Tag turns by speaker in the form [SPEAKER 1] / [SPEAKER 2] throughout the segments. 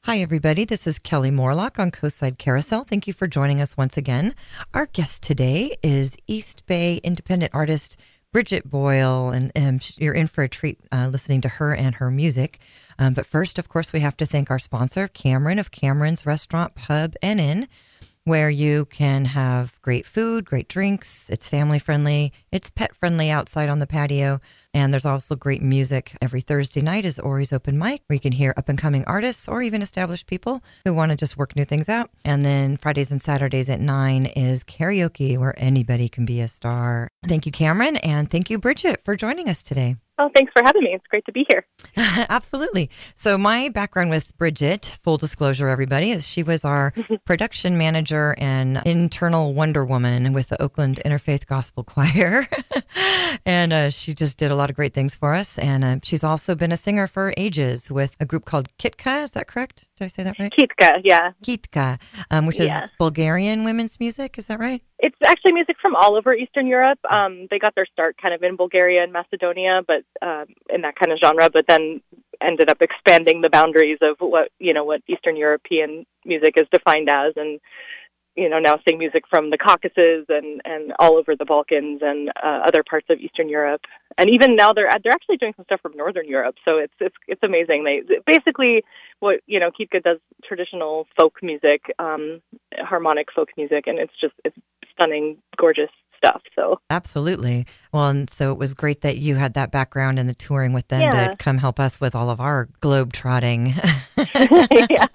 [SPEAKER 1] Hi, everybody. This is Kelly Morlock on Coastside Carousel. Thank you for joining us once again. Our guest today is East Bay independent artist Bridget Boyle, and you're in for a treat listening to her and her music. But first, of course, we have to thank our sponsor, Cameron of Cameron's Restaurant, Pub, and Inn, where you can have great food, great drinks. It's family friendly. It's pet friendly outside on the patio. And there's also great music. Every Thursday night is Ori's Open Mic, where you can hear up and coming artists or even established people who want to just work new things out. And then Fridays and Saturdays at 9 is karaoke, where anybody can be a star. Thank you, Cameron. And thank you, Bridget, for joining us today.
[SPEAKER 2] Oh, thanks for having me. It's great to be here.
[SPEAKER 1] Absolutely. So my background with Bridget, full disclosure, everybody, is she was our production manager and internal Wonder Woman with the Oakland Interfaith Gospel Choir. And she just did a lot of great things for us. And she's also been a singer for ages with a group called Kitka. Is that correct? Did I say that right?
[SPEAKER 2] Kitka, yeah.
[SPEAKER 1] Kitka, which is Bulgarian women's music. Is that right?
[SPEAKER 2] It's actually music from all over Eastern Europe. They got their start kind of in Bulgaria and Macedonia, but in that kind of genre, but then ended up expanding the boundaries of what Eastern European music is defined as, and now sing music from the Caucasus and all over the Balkans and other parts of Eastern Europe. And even now they're actually doing some stuff from Northern Europe. So it's amazing. They basically what Kitka does traditional folk music, harmonic folk music, and it's stunning, gorgeous stuff. So
[SPEAKER 1] absolutely. Well, and so it was great that you had that background in the touring with them to come help us with all of our globe trotting.
[SPEAKER 2] Yeah,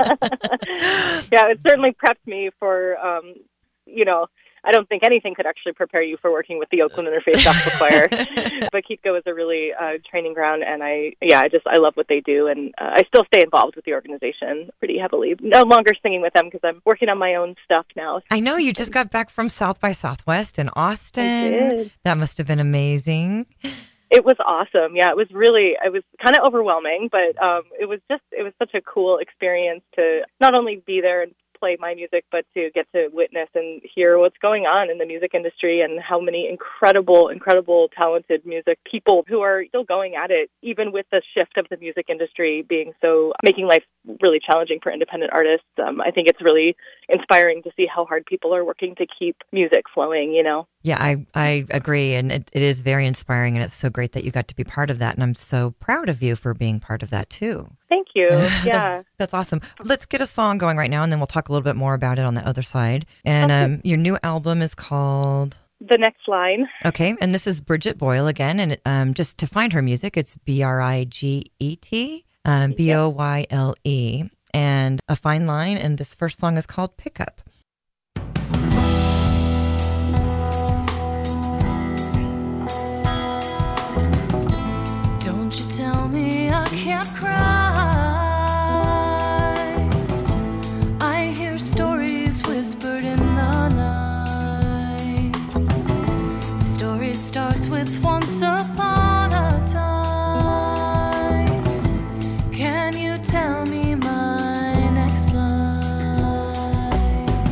[SPEAKER 2] it certainly prepped me for I don't think anything could actually prepare you for working with the Oakland Interfaith Gospel Choir. But Kitka was a really training ground, and I love what they do, and I still stay involved with the organization pretty heavily. No longer singing with them because I'm working on my own stuff now.
[SPEAKER 1] I know you just got back from South by Southwest in Austin.
[SPEAKER 2] I did.
[SPEAKER 1] That must have been amazing.
[SPEAKER 2] It was awesome. Yeah, it was kind of overwhelming, but it was such a cool experience to not only be there and play my music, but to get to witness and hear what's going on in the music industry and how many incredible, talented music people who are still going at it, even with the shift of the music industry making life really challenging for independent artists. I think it's really inspiring to see how hard people are working to keep music flowing,
[SPEAKER 1] Yeah, I agree. And it is very inspiring. And it's so great that you got to be part of that. And I'm so proud of you for being part of that, too.
[SPEAKER 2] Thank you. Yeah.
[SPEAKER 1] That's awesome. Let's get a song going right now, and then we'll talk a little bit more about it on the other side. And your new album is called
[SPEAKER 2] The Next Line.
[SPEAKER 1] Okay. And this is Bridget Boyle again. And just to find her music, it's Bridget, Boyle. And A Fine Line. And this first song is called Pickup.
[SPEAKER 3] Don't you tell me I can't cry. I hear stories whispered in the night. The story starts with once upon a time. Can you tell me my next line?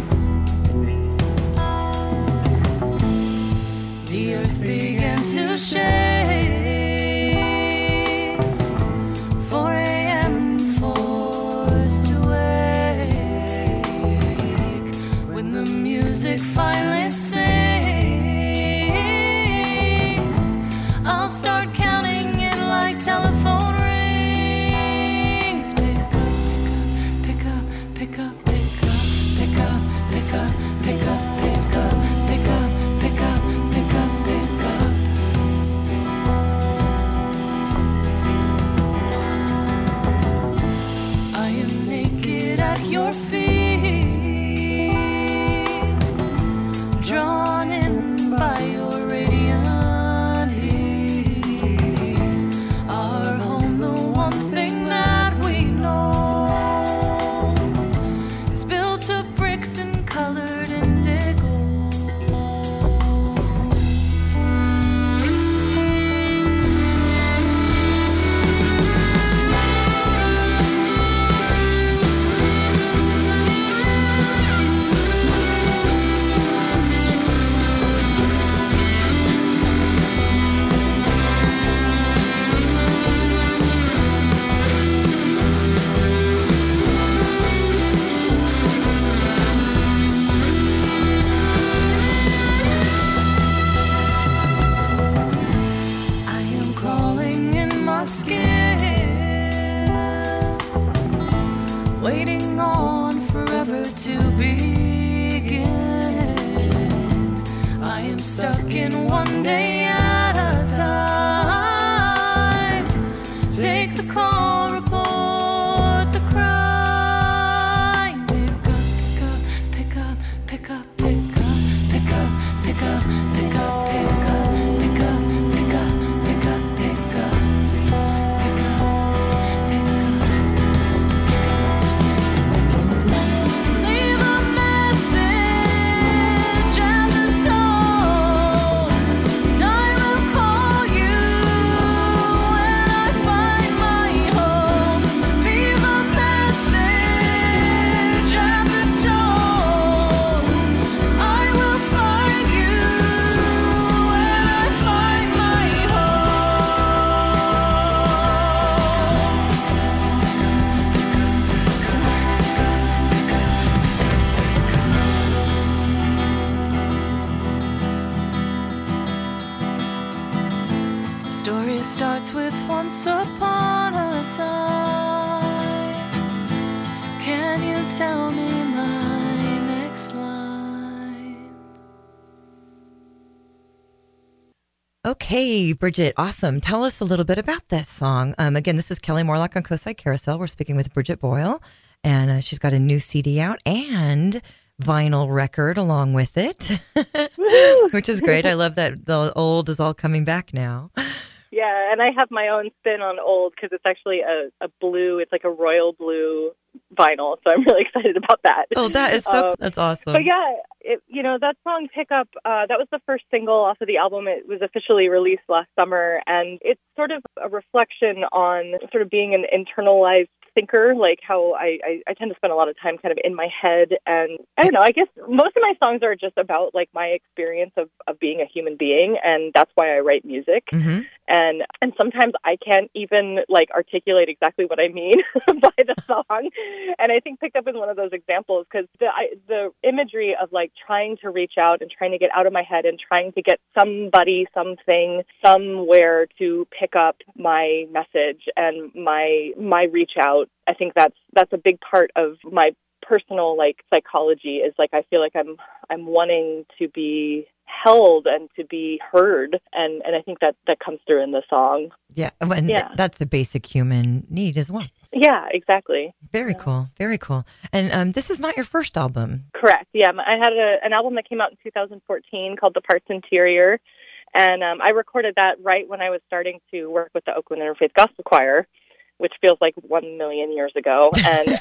[SPEAKER 3] stuck in one day at a time. Take the call, report the crime. Pick up, pick up, pick up, pick up, pick up, pick up, pick up, pick up, pick up, pick up, pick up, pick up, pick up. Leave a message at the tone. I will call you when I find my home. Leave a message at the tone. I will find you when I find my home. The story starts with once upon a time. Can you tell me my next line?
[SPEAKER 1] Okay, Bridget, awesome. Tell us a little bit about this song. Again, this is Kelly Morlock on Coastside Carousel. We're speaking with Bridget Boyle, and she's got a new CD out and vinyl record along with it, which is great. I love that the old is all coming back now.
[SPEAKER 2] Yeah, and I have my own spin on old because it's actually a blue, it's like a royal blue vinyl, so I'm really excited about that.
[SPEAKER 1] Oh, that is so, that's awesome.
[SPEAKER 2] But yeah, that song Pickup, that was the first single off of the album. It was officially released last summer, and it's sort of a reflection on sort of being an internalized thinker, like how I tend to spend a lot of time kind of in my head. And I don't know, I guess most of my songs are just about like my experience of being a human being, and that's why I write music.
[SPEAKER 1] Mm-hmm.
[SPEAKER 2] And sometimes I can't even like articulate exactly what I mean by the song. And I think Picked Up is one of those examples because the imagery of like trying to reach out and trying to get out of my head and trying to get somebody, something, somewhere to pick up my message and my reach out. I think that's a big part of my personal like psychology is like I feel like I'm wanting to be held and to be heard, and I think that comes through in the song.
[SPEAKER 1] Yeah, and that's a basic human need as well.
[SPEAKER 2] Yeah, exactly.
[SPEAKER 1] Very cool, very cool. And this is not your first album.
[SPEAKER 2] Correct. Yeah, I had an album that came out in 2014 called The Parts Interior, and I recorded that right when I was starting to work with the Oakland Interfaith Gospel Choir, which feels like 1 million years ago. And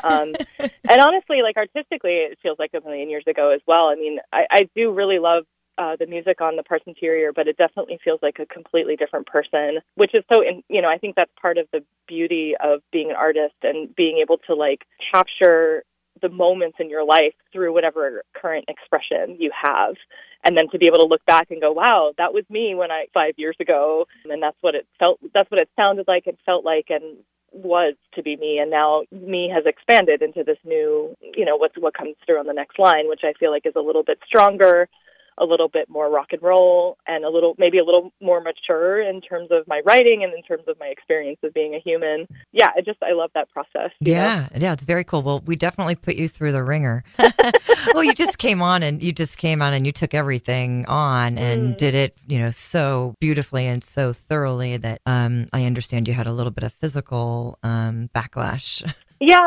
[SPEAKER 2] and honestly, like artistically, it feels like 1 million years ago as well. I mean, I do really love the music on The Parts Interior, but it definitely feels like a completely different person, which is so, I think that's part of the beauty of being an artist and being able to like capture the moments in your life through whatever current expression you have. And then to be able to look back and go, wow, that was me 5 years ago. And that's what it sounded like and felt like and was to be me. And now me has expanded into this new, what comes through on the next line, which I feel like is a little bit stronger, a little bit more rock and roll, and maybe a little more mature in terms of my writing and in terms of my experience of being a human. Yeah, I love that process.
[SPEAKER 1] Yeah, it's very cool. Well, we definitely put you through the ringer. Well, you just came on and you took everything on and did it, so beautifully and so thoroughly that I understand you had a little bit of physical backlash.
[SPEAKER 2] Yeah,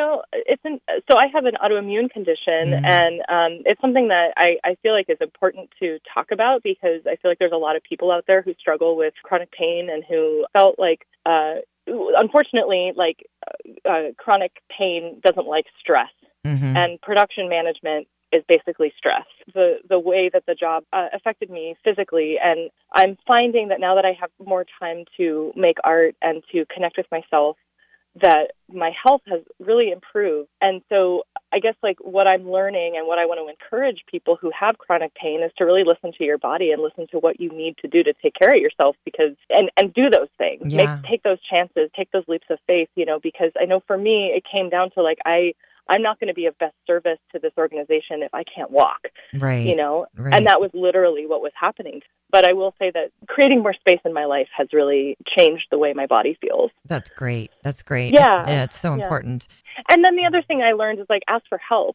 [SPEAKER 2] so I have an autoimmune condition, and it's something that I feel like is important to talk about because I feel like there's a lot of people out there who struggle with chronic pain and who felt like, unfortunately, like chronic pain doesn't like stress, and production management is basically stress. The way that the job affected me physically, and I'm finding that now that I have more time to make art and to connect with myself, that my health has really improved. And so I guess like what I'm learning and what I want to encourage people who have chronic pain is to really listen to your body and listen to what you need to do to take care of yourself and do those things.
[SPEAKER 1] Yeah.
[SPEAKER 2] Take those chances, take those leaps of faith, because I know for me it came down to like I'm not going to be of best service to this organization if I can't walk,
[SPEAKER 1] right? Right.
[SPEAKER 2] And that was literally what was happening. But I will say that creating more space in my life has really changed the way my body feels.
[SPEAKER 1] That's great.
[SPEAKER 2] Yeah.
[SPEAKER 1] It's so important.
[SPEAKER 2] And then the other thing I learned is like ask for help.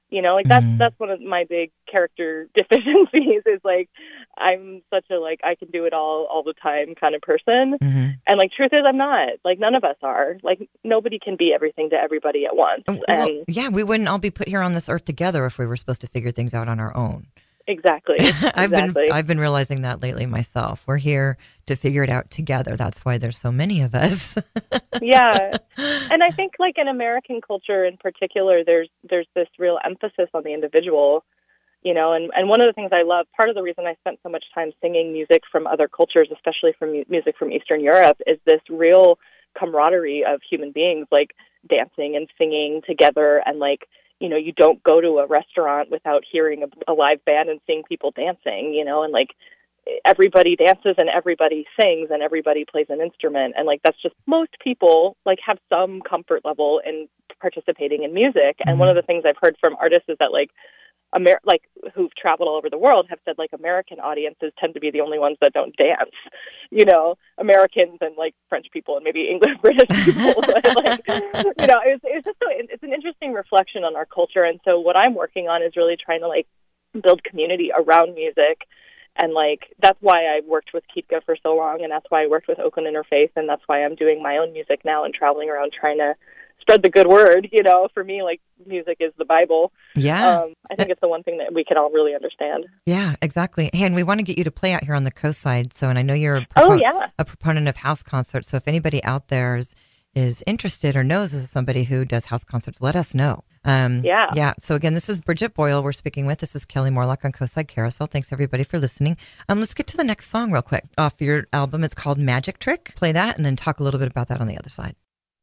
[SPEAKER 2] You know, like that's one of my big character deficiencies is like I'm such a like I can do it all the time kind of person. And like truth is I'm not. Like none of us are. Like nobody can be everything to everybody at once. And
[SPEAKER 1] yeah, we wouldn't all be put here on this earth together if we were supposed to figure things out on our own.
[SPEAKER 2] Exactly.
[SPEAKER 1] I've been realizing that lately myself. We're here to figure it out together. That's why there's so many of us.
[SPEAKER 2] Yeah. And I think like in American culture in particular, there's this real emphasis on the individual, you know, and one of the things I love, part of the reason I spent so much time singing music from other cultures, especially from music from Eastern Europe, is this real camaraderie of human beings, like dancing and singing together. And like, you know, you don't go to a restaurant without hearing a live band and seeing people dancing, you know, and like everybody dances and everybody sings and everybody plays an instrument. And like, that's just most people like have some comfort level in participating in music. And one of the things I've heard from artists is that like, like who've traveled all over the world have said like American audiences tend to be the only ones that don't dance, you know, Americans and like French people and maybe English, British people. Like, you know, it's just it's an interesting reflection on our culture. And so what I'm working on is really trying to like build community around music. And like, that's why I worked with Kitka for so long. And that's why I worked with Oakland Interfaith. And that's why I'm doing my own music now and traveling around trying to spread the good word. You know, for me, like music is the Bible.
[SPEAKER 1] Yeah.
[SPEAKER 2] I think it's the one thing that we can all really understand.
[SPEAKER 1] Yeah, exactly. Hey, and we want to get you to play out here on the coast side. So, and I know you're a proponent of house concerts. So if anybody out there is interested or knows of somebody who does house concerts, let us know. Yeah. So again, this is Bridget Boyle we're speaking with. This is Kelly Morlock on Coastside Carousel. Thanks everybody for listening. Let's get to the next song real quick off your album. It's called Magic Trick. Play that and then talk a little bit about that on the other side.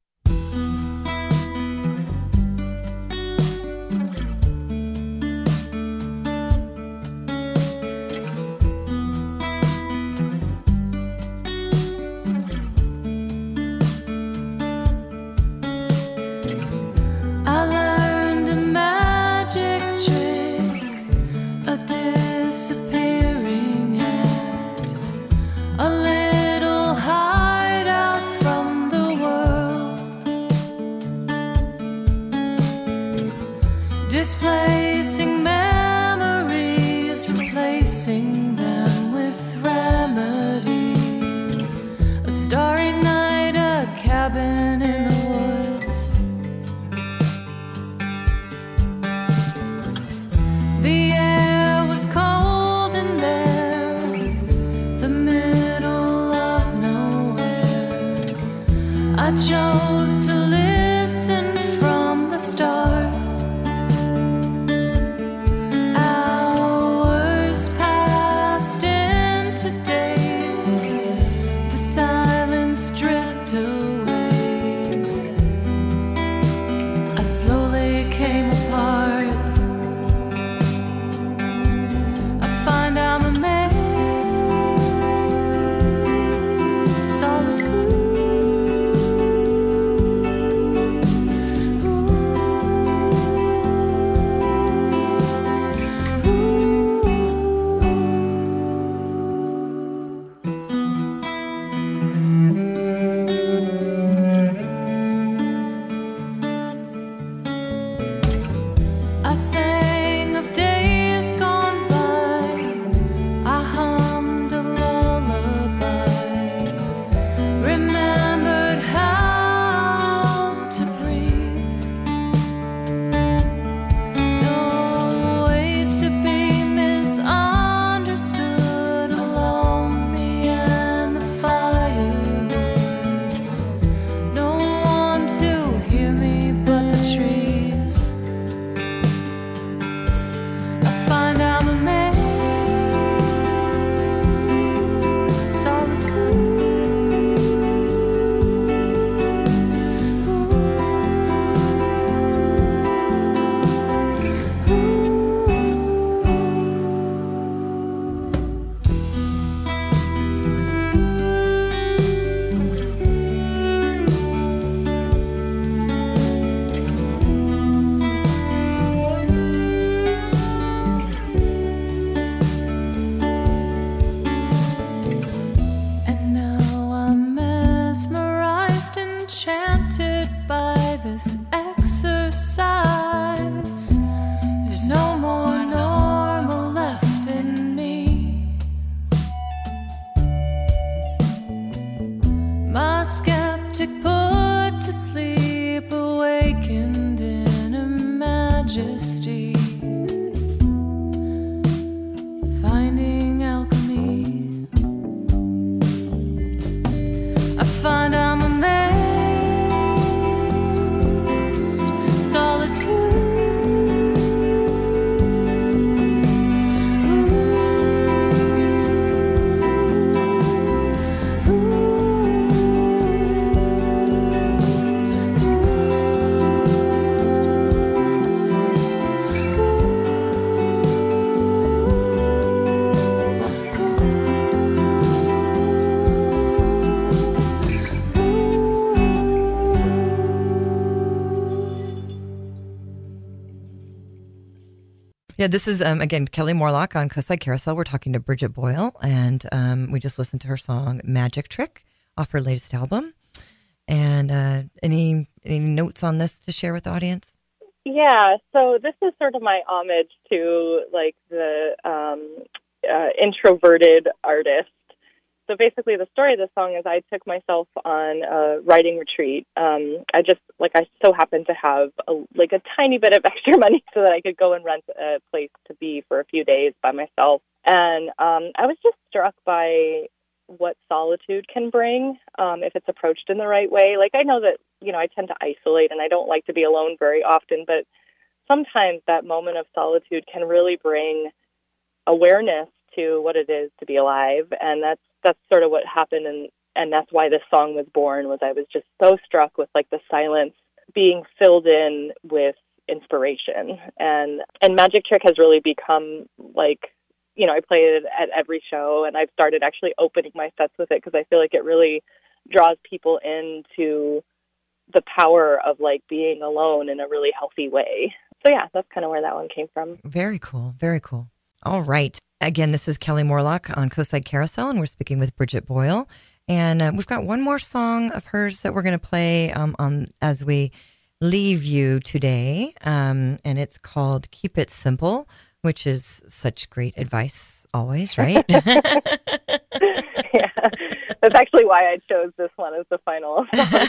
[SPEAKER 3] Displacing memories, replacing them with remedy. A starry night, a cabin in the woods. The air was cold in there, the middle of nowhere. I chose to listen from the start.
[SPEAKER 1] Yeah, this is, again, Kelly Morlock on Coastside Carousel. We're talking to Bridget Boyle, and we just listened to her song Magic Trick off her latest album. And any notes on this to share with the audience?
[SPEAKER 2] Yeah, so this is sort of my homage to like the introverted artist. So basically, the story of the song is I took myself on a writing retreat. I so happened to have a tiny bit of extra money so that I could go and rent a place to be for a few days by myself. And I was just struck by what solitude can bring if it's approached in the right way. Like, I know that, I tend to isolate and I don't like to be alone very often, but sometimes that moment of solitude can really bring awareness to what it is to be alive. And that's sort of what happened. And that's why this song was born, was I was just so struck with like the silence being filled in with inspiration. And Magic Trick has really become like, I play it at every show, and I've started actually opening my sets with it because I feel like it really draws people into the power of like being alone in a really healthy way. So yeah, that's kind of where that one came from.
[SPEAKER 1] Very cool. Very cool. All right. Again, this is Kelly Morlock on Coastside Carousel, and we're speaking with Bridget Boyle. And we've got one more song of hers that we're going to play on as we leave you today. And it's called Keep It Simple, which is such great advice always, right?
[SPEAKER 2] Yeah, that's actually why I chose this one as the final song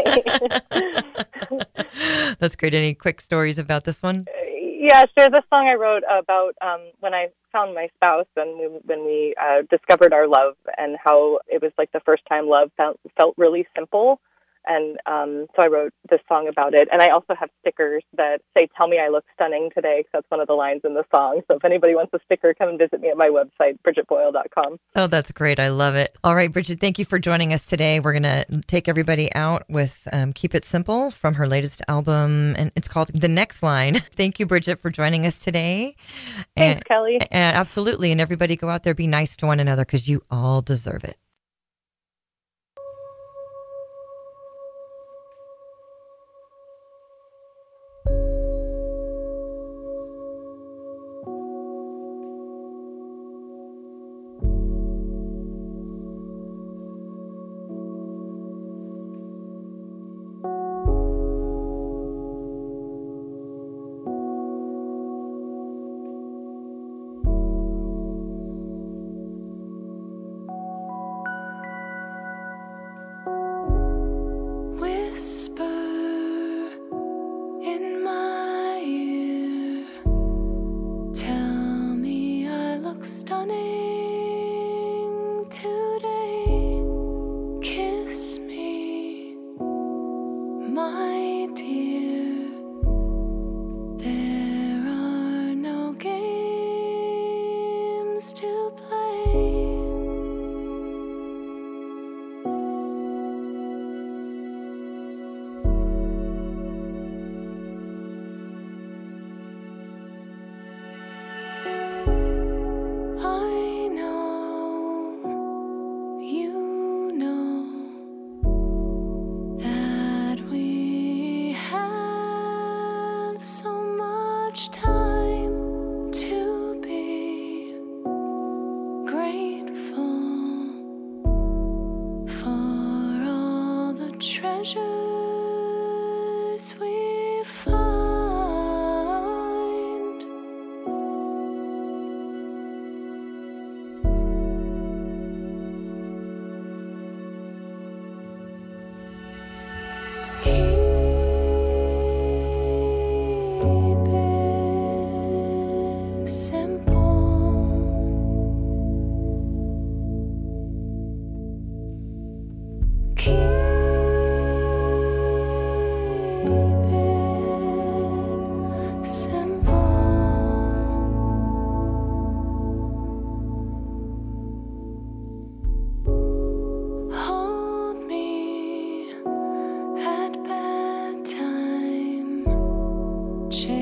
[SPEAKER 2] to play.
[SPEAKER 1] That's great. Any quick stories about this one?
[SPEAKER 2] Yeah, sure. This song I wrote about when I found my spouse and when we discovered our love, and how it was like the first time love felt really simple. And so I wrote this song about it. And I also have stickers that say, "Tell me I look stunning today," because that's one of the lines in the song. So if anybody wants a sticker, come and visit me at my website, bridgetboyle.com.
[SPEAKER 1] Oh, that's great. I love it. All right, Bridget, thank you for joining us today. We're going to take everybody out with Keep It Simple from her latest album, and it's called The Next Line. Thank you, Bridget, for joining us today.
[SPEAKER 2] Thanks, Kelly.
[SPEAKER 1] And absolutely. And everybody go out there, be nice to one another, because you all deserve it.
[SPEAKER 3] Change